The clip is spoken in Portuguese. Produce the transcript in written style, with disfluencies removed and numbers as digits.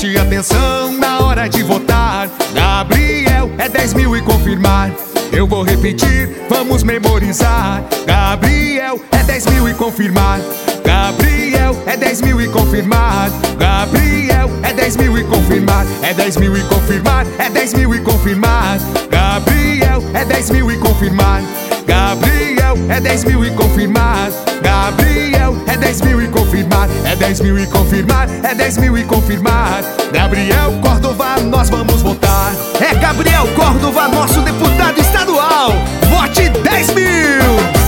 Preste atenção na hora de votar. Gabriel é 10 mil e confirmar. Eu vou repetir, vamos memorizar. Gabriel é 10 mil e confirmar. Gabriel é 10 mil e confirmar. Gabriel é 10 mil e confirmar. É 10 mil e confirmar. É 10 mil e confirmar. Gabriel é 10 mil e confirmar. Gabriel é 10 mil e confirmar. Gabriel é 10 mil e confirmar. É 10 mil e confirmar. É 10 mil e confirmar. Gabriel Córdova, nós vamos votar. É Gabriel Córdova, nosso deputado estadual. Vote 10 mil!